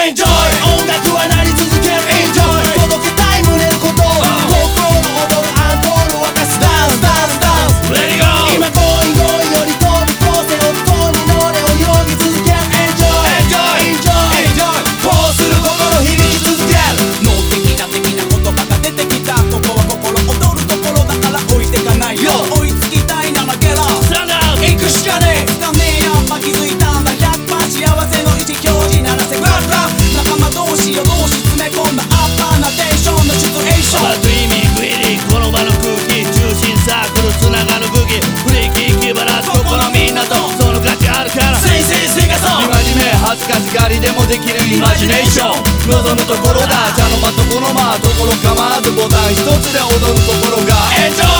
エンジョイ。音楽は鳴り続けるエンジョイ。届けたい胸のことを心躍るアンコールを渡すダンスダンスダンス。レディゴー。今ゴイゴイより飛び越せ音に乗れ泳ぎ続けるエンジョイエンジョイエンジョイエンジョイ。こうする心響き続ける。 脳的な的な言葉が出てきた。ここは心躍るところだから置いてかないよ。追いつきたいならゲラ行くしかねえ。 つかねえやっぱ気づいたんだ。100%幸せの意思表示鳴らせグラフラフ。仲間同士を同士詰め込んだアッパーなテンションのシチュエーション。 ドリーミングヒリこの場の空気中心サークルつながる武器フリーキー気晴らすここのみんなとその価値あるからせいせいせがそう。 真面目恥ずかしがりでもできるイマジネーション望むところだ茶の間とこの間ところ構わずボタン一つで踊る心がエンジョイ